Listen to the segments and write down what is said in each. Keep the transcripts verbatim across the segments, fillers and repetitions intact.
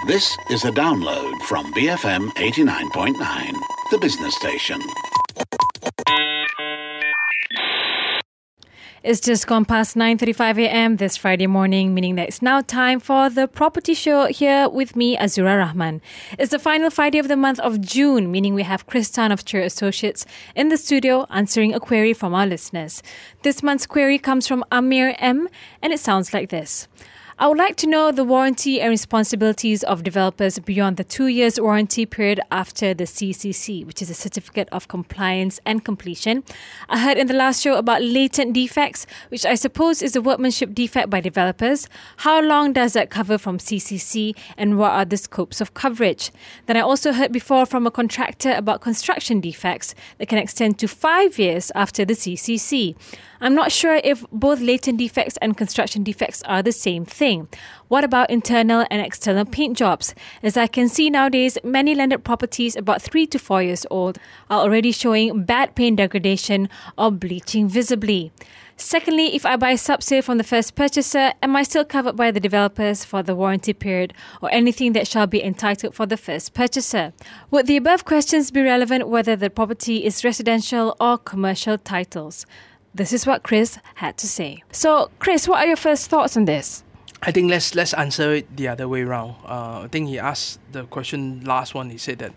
This is a download from B F M eighty-nine point nine, the business station. It's just gone past nine thirty-five a.m. this Friday morning, meaning that it's now time for the Property Show here with me, Azura Rahman. It's the final Friday of the month of June, meaning we have Chris Tan of Cher Associates in the studio answering a query from our listeners. This month's query comes from Amir M, and it sounds like this. I would like to know the warranty and responsibilities of developers beyond the two years warranty period after the C C C, which is a Certificate of Compliance and Completion. I heard in the last show about latent defects, which I suppose is a workmanship defect by developers. How long does that cover from C C C, and what are the scopes of coverage? Then I also heard before from a contractor about construction defects that can extend to five years after the C C C. I'm not sure if both latent defects and construction defects are the same thing. What about internal and external paint jobs? As I can see nowadays, many landed properties about three to four years old are already showing bad paint degradation or bleaching visibly. Secondly, if I buy subsale from the first purchaser, am I still covered by the developers for the warranty period or anything that shall be entitled for the first purchaser? Would the above questions be relevant whether the property is residential or commercial titles? This is what Chris had to say. So, Chris, what are your first thoughts on this? I think let's let's answer it the other way around. Uh, I think he asked the question last one. He said that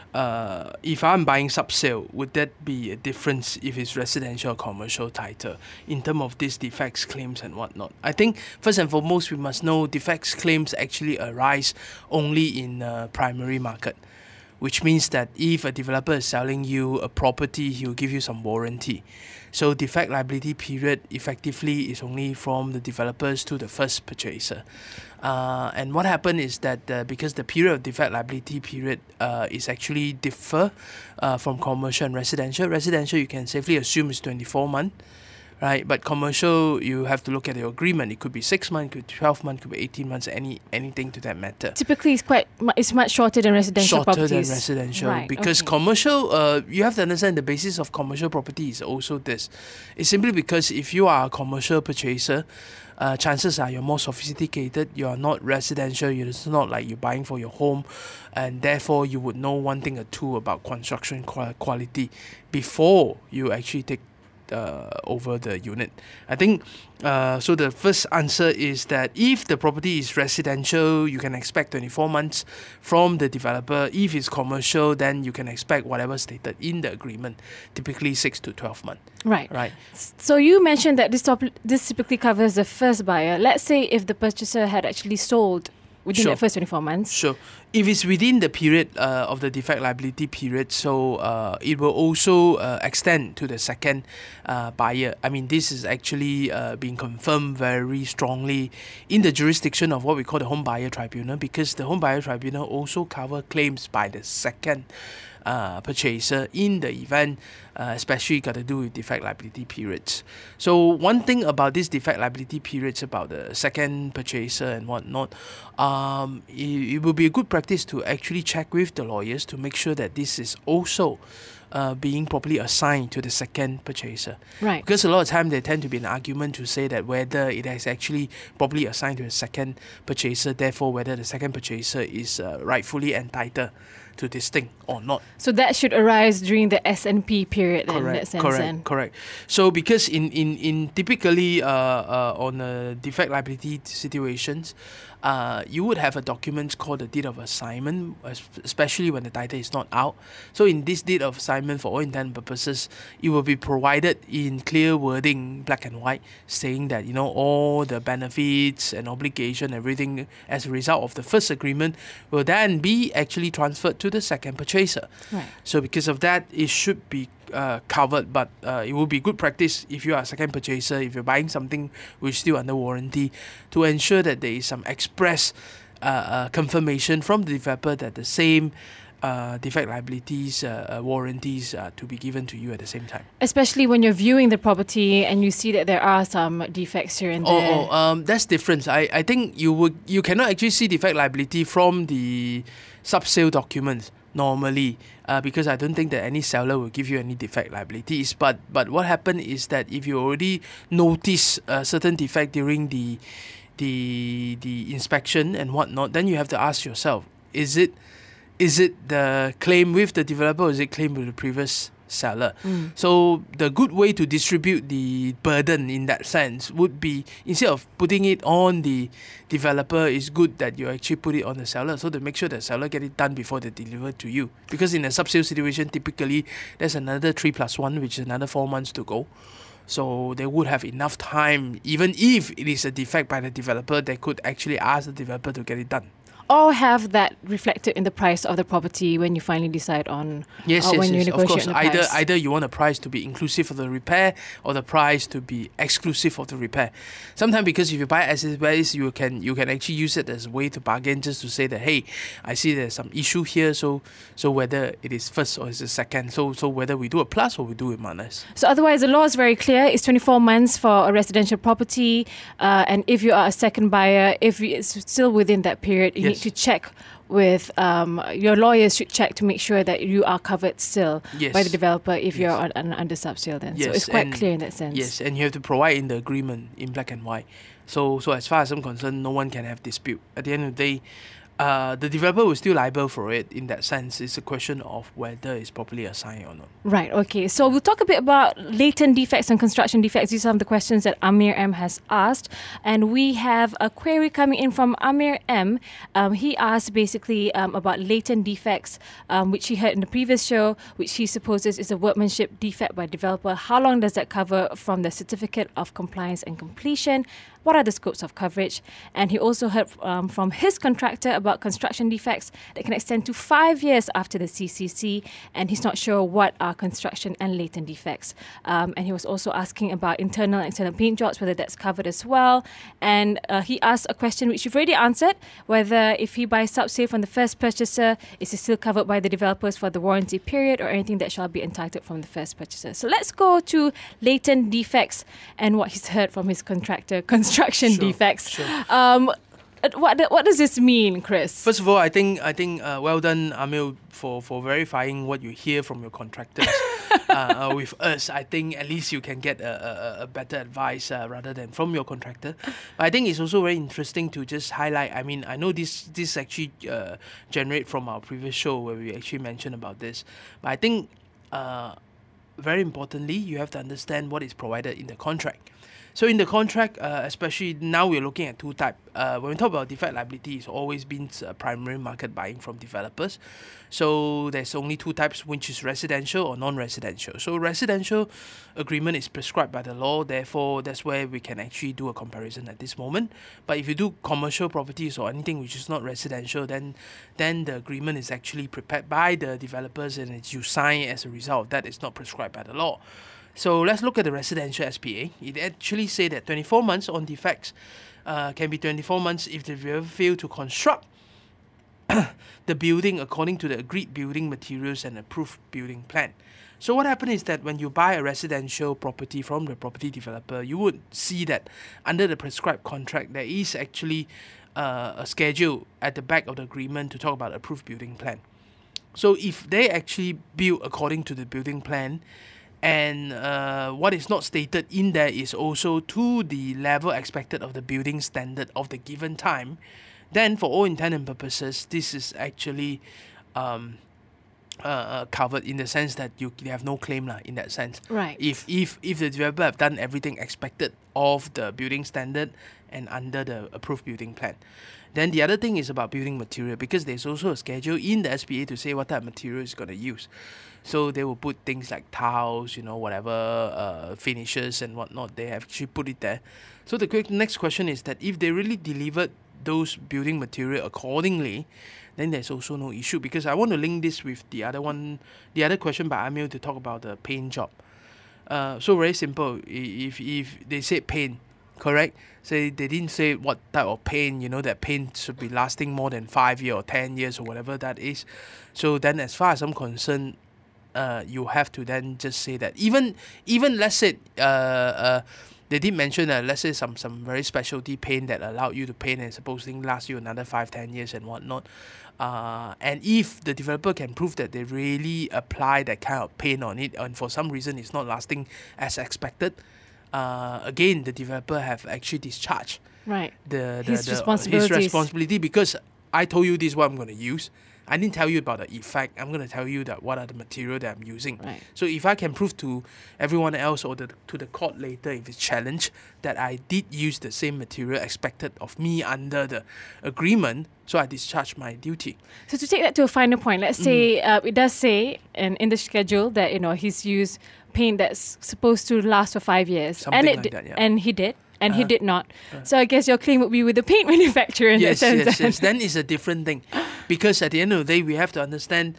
uh, if I'm buying subsale, would that be a difference if it's residential or commercial title in terms of these defects claims and whatnot? I think first and foremost we must know defects claims actually arise only in uh, primary market, which means that if a developer is selling you a property, he will give you some warranty. So defect liability period effectively is only from the developers to the first purchaser. Uh, and what happened is that uh, because the period of defect liability period uh, is actually differ uh, from commercial and residential. Residential you can safely assume is twenty-four months. Right, but commercial, you have to look at your agreement. It could be six months, could be twelve months, could be eighteen months, any anything to that matter. Typically, it's quite it's much shorter than residential shorter properties. Shorter than residential, right, because okay. commercial, uh, you have to understand the basis of commercial property is also this. It's simply because if you are a commercial purchaser, uh, chances are you're more sophisticated. You are not residential. It's not like you're buying for your home, and therefore you would know one thing or two about construction quality before you actually take Uh, over the unit. I think uh, so the first answer is that if the property is residential, you can expect twenty-four months from the developer. If it's commercial, then you can expect whatever stated in the agreement, typically six to twelve months. Right. Right. So you mentioned that this, top- this typically covers the first buyer. Let's say if the purchaser had actually sold within Sure. the first twenty-four months. Sure. If it's within the period uh, of the defect liability period, so uh, it will also uh, extend to the second uh, buyer. I mean, this is actually uh, being confirmed very strongly in the jurisdiction of what we call the Home Buyer Tribunal, because the Home Buyer Tribunal also cover claims by the second Uh, purchaser in the event, uh, especially got to do with defect liability periods. So one thing about this defect liability periods about the second purchaser and whatnot, um, it, it will be a good practice to actually check with the lawyers to make sure that this is also Uh, being properly assigned to the second purchaser. Right. Because a lot of time there tend to be an argument to say that whether it is actually properly assigned to the second purchaser, therefore whether the second purchaser is uh, rightfully entitled to this thing or not. So that should arise during the S and P period then, in that sense. Correct, then. correct. So because in, in, in typically uh, uh, on uh, defect liability situations, uh, you would have a document called the deed of assignment, especially when the title is not out. So in this deed of assignment, for all intent and purposes, it will be provided in clear wording, black and white, saying that, you know, all the benefits and obligation, everything as a result of the first agreement will then be actually transferred to the second purchaser. Right. So because of that, it should be uh, covered, but uh, it will be good practice if you are a second purchaser, if you're buying something which is still under warranty, to ensure that there is some express uh, uh, confirmation from the developer that the same uh, defect liabilities, uh, uh, warranties uh, to be given to you at the same time. Especially when you're viewing the property and you see that there are some defects here and Oh, there. oh um, that's different. I, I think you would you cannot actually see defect liability from the subsale documents normally, uh, because I don't think that any seller will give you any defect liabilities. But but what happened is that if you already notice a certain defect during the the the inspection and whatnot, then you have to ask yourself, is it is it the claim with the developer or is it claim with the previous seller? Mm. So the good way to distribute the burden in that sense would be, instead of putting it on the developer, it's good that you actually put it on the seller, so to make sure the seller get it done before they deliver to you. Because in a sub-sale situation, typically there's another three plus one, which is another four months to go. So they would have enough time, even if it is a defect by the developer, they could actually ask the developer to get it done. Or have that reflected in the price of the property when you finally decide on yes, uh, yes, when yes, you of negotiate course. the Either price. either you want a price to be inclusive of the repair or the price to be exclusive of the repair. Sometimes because if you buy as is, where is, you can you can actually use it as a way to bargain, just to say that, hey, I see there's some issue here, so so whether it is first or is it second, so so whether we do a plus or we do a minus. So otherwise, the law is very clear. It's twenty-four months for a residential property. Uh, and if you are a second buyer, if it's still within that period, you Yes. need to check with um, your lawyers should check to make sure that you are covered still Yes. by the developer if Yes. you're on, on under sub-sale then. So Yes, it's quite and- clear in that sense. Yes, and you have to provide in the agreement in black and white. So so as far as I'm concerned, no one can have dispute. At the end of the day, uh, the developer will still liable for it in that sense. It's a question of whether it's properly assigned or not. Right, okay. So we'll talk a bit about latent defects and construction defects. These are some of the questions that Amir M has asked. And we have a query coming in from Amir M. Um, he asked basically um, about latent defects, um, which he heard in the previous show, which he supposes is a workmanship defect by developer. How long does that cover from the certificate of compliance and completion? What are the scopes of coverage? And he also heard um, from his contractor about construction defects that can extend to five years after the C C C, and he's not sure what are construction and latent defects. Um, and he was also asking about internal and external paint jobs, whether that's covered as well. And uh, he asked a question which you've already answered, whether if he buys sub-sale from the first purchaser, is it still covered by the developers for the warranty period or anything that shall be entitled from the first purchaser. So let's go to latent defects and what he's heard from his contractor, construction Sure, defects. sure. Um, what what does this mean, Chris? First of all, I think I think uh, well done, Amil, for, for verifying what you hear from your contractors uh, uh, with us. I think at least you can get a, a, a better advice uh, rather than from your contractor. But I think it's also very interesting to just highlight. I mean, I know this this actually uh, generate from our previous show where we actually mentioned about this. But I think uh, very importantly, you have to understand what is provided in the contract. So in the contract, uh, especially now we're looking at two types. Uh, when we talk about defect liability, it's always been uh, primary market buying from developers. So there's only two types, which is residential or non-residential. So residential agreement is prescribed by the law. Therefore, that's where we can actually do a comparison at this moment. But if you do commercial properties or anything which is not residential, then then the agreement is actually prepared by the developers and it's you sign as a result of that. It's not prescribed by the law. So let's look at the residential S P A. It actually say that twenty-four months on defects uh, can be twenty-four months if the developer fail to construct the building according to the agreed building materials and approved building plan. So what happens is that when you buy a residential property from the property developer, you would see that under the prescribed contract, there is actually uh, a schedule at the back of the agreement to talk about approved building plan. So if they actually build according to the building plan, and uh, what is not stated in there is also to the level expected of the building standard of the given time, then for all intent and purposes, this is actually um, uh, uh, covered in the sense that you, you have no claim lah, in that sense. Right. If if if the developer have done everything expected of the building standard and under the approved building plan. Then the other thing is about building material, because there's also a schedule in the S P A to say what type of material is going to use. So they will put things like tiles, you know, whatever, uh, finishes and whatnot. They have actually put it there. So the quick next question is that if they really delivered those building material accordingly, then there's also no issue. Because I want to link this with the other one, the other question by Amil to talk about the paint job. Uh, so very simple. If if they said paint, correct? Say they didn't say what type of paint, you know, that paint should be lasting more than five years or ten years or whatever that is. So then as far as I'm concerned, uh, you have to then just say that even even let's say uh, uh, they did mention that let's say some, some very specialty paint that allowed you to paint and supposedly last you another five, ten years and whatnot. Uh, and if the developer can prove that they really apply that kind of paint on it and for some reason it's not lasting as expected, uh, again, the developer have actually discharged Right. The, the, His the responsibilities. His responsibility, because I told you this is what I'm going to use. I didn't tell you about the effect. I'm going to tell you that what are the material that I'm using. Right. So if I can prove to everyone else or the, to the court later, if it's challenged, that I did use the same material expected of me under the agreement, so I discharge my duty. So to take that to a final point, let's say uh, it does say in, in the schedule that, you know, he's used paint that's supposed to last for five years. Something and it like di- that, yeah. And he did. And he Uh-huh. did not. So I guess your claim would be with the paint manufacturer in Yes, that sense. yes, then. yes. Then it's a different thing. Because at the end of the day, we have to understand.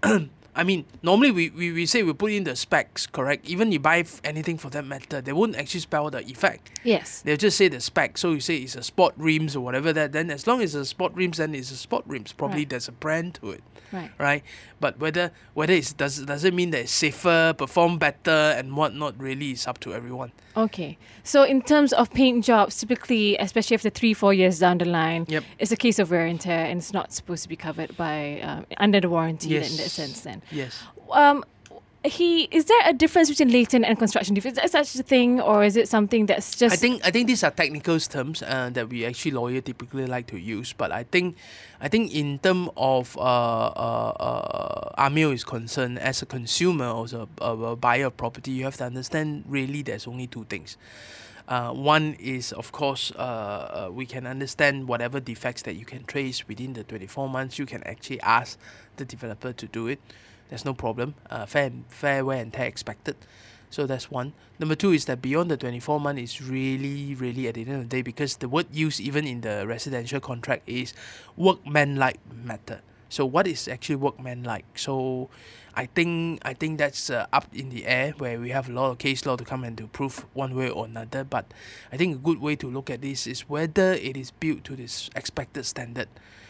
I mean, normally we, we, we say we put in the specs, correct? Even you buy f- anything for that matter, they won't actually spell the effect. Yes. They'll just say the spec. So you say it's a sport rims or whatever that. Then as long as it's a sport rims, then it's a sport rims. Probably Right. there's a brand to it, Right. right? But whether whether it does does it mean that it's safer, perform better, and whatnot, really is up to everyone. Okay. So in terms of paint jobs, typically, especially after three, four years down the line, Yep. it's a case of wear and tear, and it's not supposed to be covered by um, under the warranty Yes. in that sense. Then, Yes. um, he is there a difference between latent and construction defects? Is there such a thing, or is it something that's just? I think I think these are technical terms uh, that we actually lawyer typically like to use. But I think I think in terms of uh, uh, uh, Amil is concerned, as a consumer or as a, a, a buyer of property, you have to understand really there's only two things. Uh, one is, of course, uh, uh, we can understand whatever defects that you can trace within the twenty-four months. You can actually ask the developer to do it. There's no problem. Uh, fair, fair wear and tear expected. So that's one. Number two is that beyond the twenty-four months is really, really at the end of the day, because the word used even in the residential contract is workman-like matter. So what is actually workman-like? So I think I think that's uh, up in the air, where we have a lot of case law to come and to prove one way or another. But I think a good way to look at this is whether it is built to this expected standard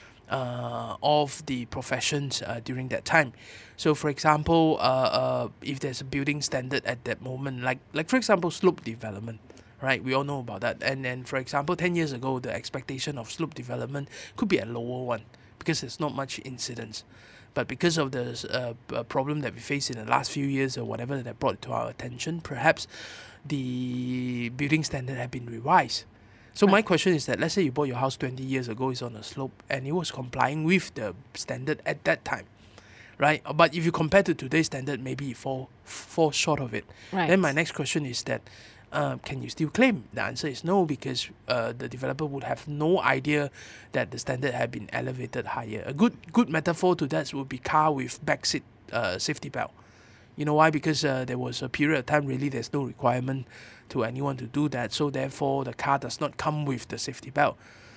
uh, of the professions uh, during that time. So for example, uh, uh, if there's a building standard at that moment, like like for example slope development, right? We all know about that. And then for example, ten years ago, the expectation of slope development could be a lower one because there's not much incidence. But because of the uh, problem that we face in the last few years or whatever that brought to our attention, perhaps the building standard have been revised. So my question is that, let's say you bought your house twenty years ago, it's on a slope, and it was complying with the standard at that time, right? But if you compare to today's standard, maybe you fall, fall short of it. Right. Then my next question is that, uh, can you still claim? The answer is no, because uh, the developer would have no idea that the standard had been elevated higher. A good good metaphor to that would be car with back seat uh, safety belt. You know why? Because uh, there was a period of time really there's no requirement to anyone to do that. So therefore the car does not come with the safety belt.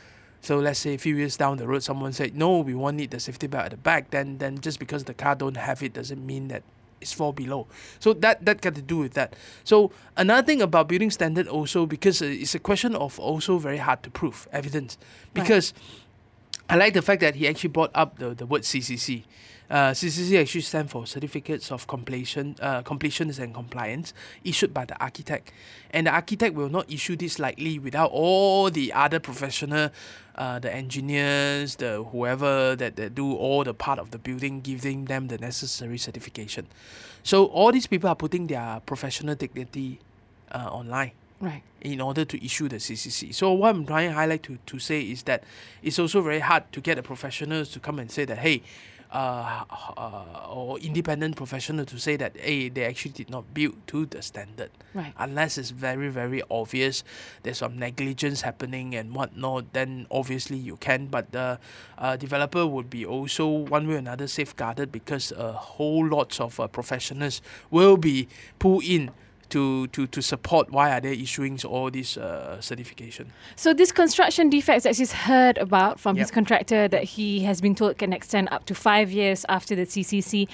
So let's say a few years down the road, someone said, no, we won't need the safety belt at the back. Then then just because the car don't have it doesn't mean that it's fall below. So that, that got to do with that. So another thing about building standard also, because it's a question of also very hard to prove evidence. Because right. I like the fact that he actually brought up the, the word C C C. Uh, C C C actually stands for Certificates of Completion, uh, Completions and Compliance, issued by the architect. And the architect will not issue this lightly without all the other professional, uh, the engineers, the whoever that, that do all the part of the building, giving them the necessary certification. So all these people are putting their professional dignity uh, online. Right. In order to issue the C C C. So what I'm trying to highlight to, to say is that it's also very hard to get the professionals to come and say that, hey, uh, uh, or independent professional to say that, hey, they actually did not build to the standard. Right. Unless it's very, very obvious there's some negligence happening and whatnot, then obviously you can. But the uh, developer would be also one way or another safeguarded, because a whole lots of uh, professionals will be pulled in to, to, to support why are they issuing all this uh, certification. So these construction defects that he's heard about from Yep. his contractor that he has been told can extend up to five years after the C C C.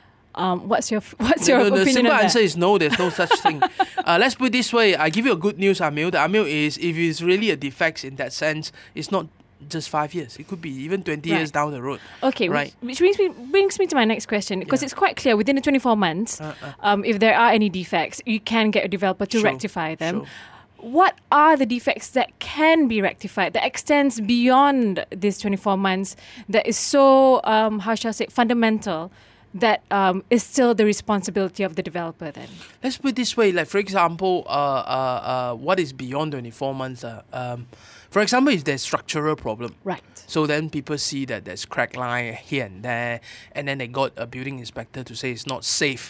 Um, what's your what's your no, no, opinion the simple on that? answer is no, there's no such thing. Uh, let's put it this way. I give you a good news, Amil. The Amil is, if it's really a defect in that sense, it's not just five years. It could be even twenty Right. years down the road. Okay, Right. which, which brings me brings me to my next question, because Yeah. it's quite clear within the twenty-four months, Uh, uh. um, if there are any defects, you can get a developer to Sure, rectify them. sure. What are the defects that can be rectified, that extends beyond these twenty-four months, that is so, um, how shall I say, fundamental, that um, is still the responsibility of the developer then? Let's put it this way. Like, for example, uh, uh, uh, what is beyond twenty-four months? Uh, um, For example, if there's structural problem, Right. so then people see that there's crack line here and there, and then they got a building inspector to say it's not safe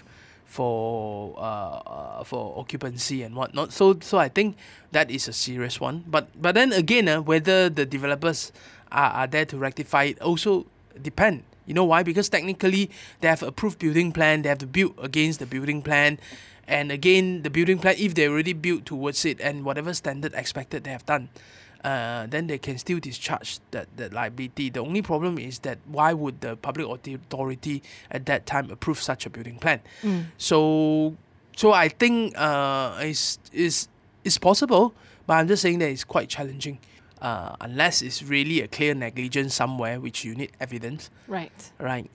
for uh, uh, for occupancy and whatnot. So so I think that is a serious one. But but then again, uh, whether the developers are, are there to rectify it also depend. You know why? Because technically they have approved building plan, they have to build against the building plan. And again, the building plan, if they already built towards it and whatever standard expected they have done, uh, then they can still discharge that, that liability. The only problem is that why would the public authority at that time approve such a building plan? Mm. So so I think uh, it's, it's, it's possible, but I'm just saying that it's quite challenging. Uh, unless it's really a clear negligence somewhere, which you need evidence, Right. right?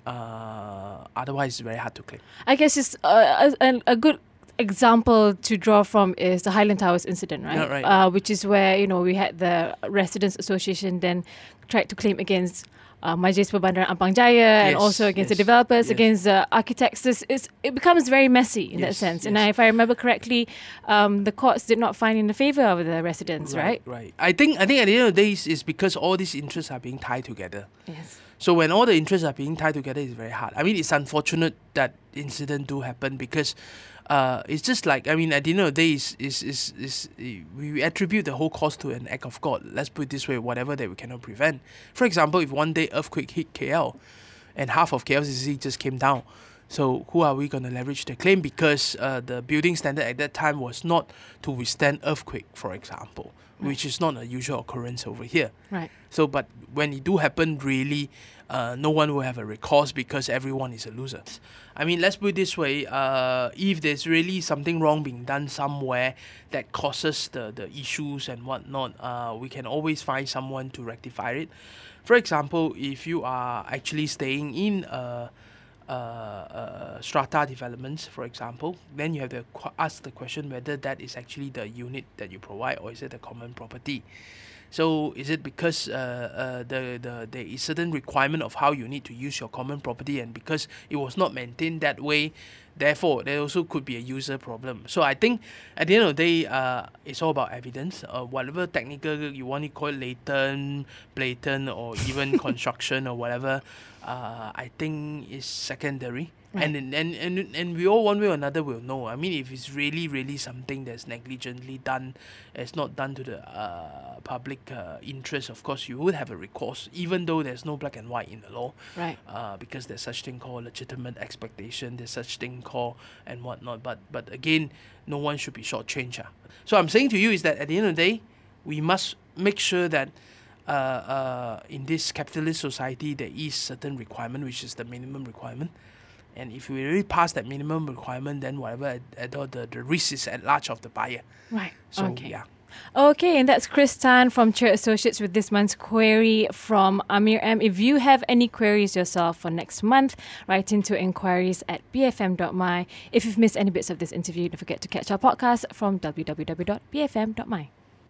Uh, otherwise, it's very hard to claim. I guess it's uh, a, a good example to draw from is the Highland Towers incident, right? Yeah, right. Uh, which is where, you know, we had the Residents Association then tried to claim against uh, Majlis Perbandaran Ampang Jaya and Yes, also against the yes, developers, yes. against the architects. It's, it's, it becomes very messy in that Yes, sense. And yes. I, if I remember correctly, um, the courts did not find in the favour of the residents, right? Right. I think I think at the end of the day, it's, it's because all these interests are being tied together. Yes. So when all the interests are being tied together, it's very hard. I mean, it's unfortunate that incident do happen because uh, it's just like, I mean, at the end of the day, is is is is we attribute the whole cause to an act of God. Let's put it this way: whatever that we cannot prevent. For example, if one day earthquake hit K L, and half of K L C C just came down, so who are we going to leverage the claim? Because uh, the building standard at that time was not to withstand earthquake, for example, Right. which is not a usual occurrence over here. Right. So, but when it do happen, really, uh, no one will have a recourse because everyone is a loser. I mean, let's put it this way: uh, if there's really something wrong being done somewhere that causes the, the issues and whatnot, uh, we can always find someone to rectify it. For example, if you are actually staying in a Uh, uh, strata developments, for example, then you have to qu- ask the question whether that is actually the unit that you provide or is it a common property. So is it because uh, uh, the, the there is certain requirement of how you need to use your common property, and because it was not maintained that way, therefore there also could be a user problem. So I think at the end of the day, uh, it's all about evidence. Uh, whatever technical you want to call it, latent, blatant, or even construction or whatever, uh, I think is secondary. Right. And, and and and we all one way or another will know. I mean, if it's really really something that's negligently done, it's not done to the uh, public uh, interest, of course you would have a recourse, even though there's no black and white in the law. Right. Uh, because there's such thing called legitimate expectation, there's such thing called and whatnot. But but again, no one should be shortchanged. Uh. So I'm saying to you is that at the end of the day, we must make sure that uh, uh, in this capitalist society there is certain requirement, which is the minimum requirement. And if we really pass that minimum requirement, then whatever at, at all the, the risk is at large of the buyer. Right. So okay. yeah. Okay, and that's Chris Tan from Chair Associates with this month's query from Amir M. If you have any queries yourself for next month, write into inquiries at b f m dot m y. If you've missed any bits of this interview, don't forget to catch our podcast from w w w dot b f m dot m y.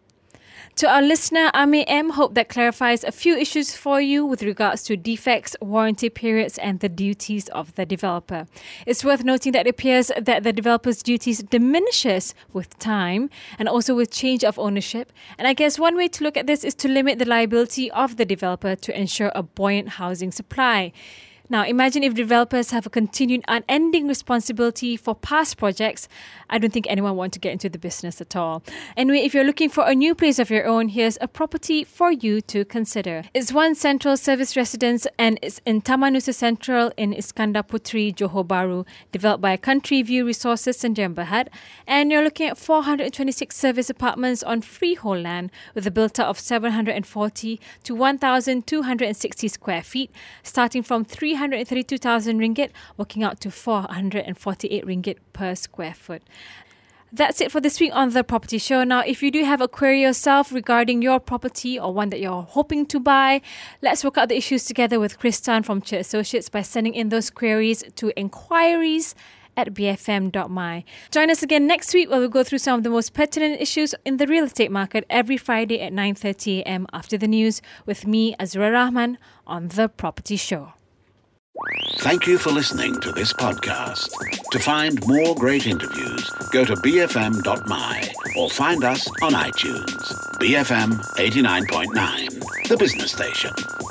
To our listener, Amir M, hope that clarifies a few issues for you with regards to defects, warranty periods and the duties of the developer. It's worth noting that it appears that the developer's duties diminishes with time and also with change of ownership. And I guess one way to look at this is to limit the liability of the developer to ensure a buoyant housing supply. Now, imagine if developers have a continued unending responsibility for past projects. I don't think anyone wants to get into the business at all. Anyway, if you're looking for a new place of your own, here's a property for you to consider. It's One Central Service Residence and it's in Taman Nusa Central in Iskandar Puteri, Johor Bahru, developed by Country View Resources Sdn Bhd. And you're looking at four hundred twenty-six service apartments on freehold land with a built-up of seven hundred forty to one thousand two hundred sixty square feet, starting from three hundred thirty-two thousand ringgit, working out to four hundred forty-eight ringgit per square foot. That's it for this week on The Property Show. Now, if you do have a query yourself regarding your property or one that you're hoping to buy, let's work out the issues together with Chris Tan from Chair Associates by sending in those queries to inquiries at b f m dot m y. Join us again next week where we'll go through some of the most pertinent issues in the real estate market every Friday at nine thirty a m after the news with me, Azura Rahman, on The Property Show. Thank you for listening to this podcast. To find more great interviews, go to b f m dot m y or find us on iTunes. B F M eighty-nine point nine, the business station.